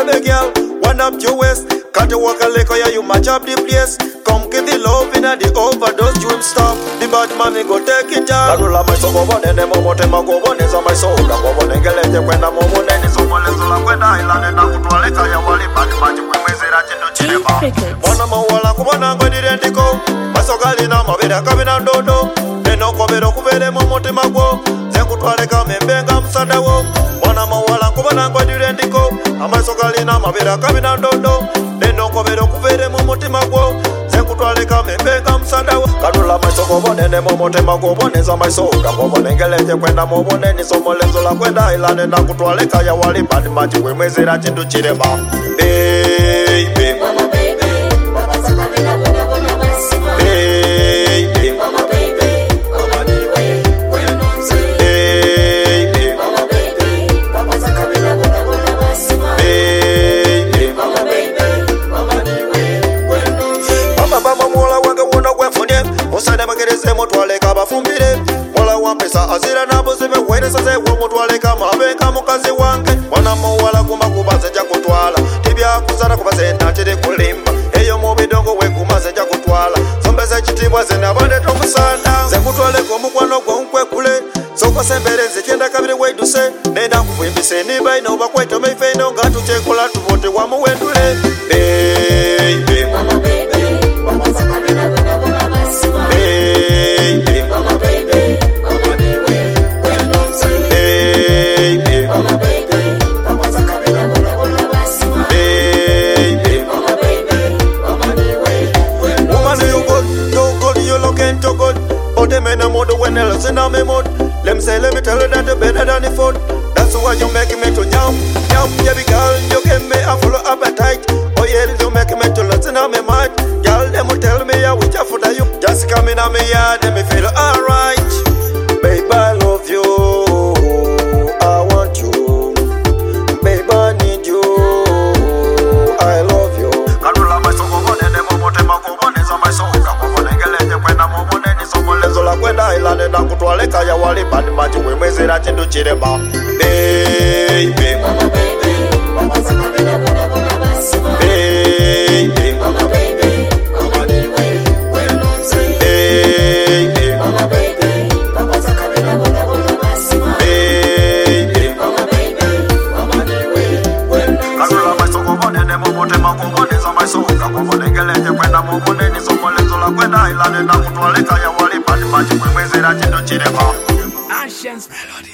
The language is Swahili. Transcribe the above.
baby girl, wind up your waist. Cut the walk a liquor, yeah, you match up the place. Come give the love in the overdose, you won't stop. The bad man, we go take it down. Karula my soul, go on, and the moment my go on is on my soul. Go on and get it when I'm on, and it's on my level. When I land and I go to a liquor, you want it, but the magic when we say that you know, Chile. One of my wall, come on, I'm going to go. My so galina, my vida coming on dodo. They no cover up with them on Motimago. Then go to a liquor, and bang up Sandawo. One of my wall, come on, I'm going to go. My so galina, my vida coming on dodo. They no cover up with them on Motimago. Karula my soul, go on, and the moment my go on is on my soul. Go on and get it when I'm on, and it's on my level. When I land and I go to a liquor, you want it, but the magic when we say that you do Chileba. Baby, mama baby, Papa Sakamina, baby, mama baby, mama baby, when you say, baby, mama baby, Papa Sakamina, baby, mama baby, mama baby, when you say, Mama mola wanga wona wefunie, osana magereze motwale kaba fumbire, mola wampesa azira nabo zime wene sase wo motwale kama abenga mukazi wange, wana mowala kuma kubaze jakotwala, tibya kuzana kubaze natire kulimba, eyo mubidongo we kumaze jakotwala, zombeze chitibwa zena bande tokusana, zekutwale ko mukwano gwo nkwe kule, soko sembereze kyenda kabire weduse, nenda kuvimbise niba ino bakweto meifeno ngatu chekola tubote wa muwendule, baby mama baby. Papa Sakamina, baby, mama baby, mama baby, when you say, baby, mama baby, Papa Sakamina, baby, mama baby, mama baby, when woman you good, you looking too good. But them in a mood when they listen on me mood. Let me tell you that you're better than the food. That's why you make me to yum, yum, baby girl, you give me a full appetite. Oh yeah, you make me to listen on me mind. Them will tell me I wish I for you. Just come in on me yard, let me feel alright. Babe, I love you. I want you. Babe, I need you. I love you. Karula my soul, go on, and the moment my go on is on my soul. Come on and get it when I'm on, and it's on my level. Like when I landed up to a lake, I wali bad magic. We may say that into Chireba. Baby, mama baby, Papa Sakamina, baby, mama baby. Ancients Melody.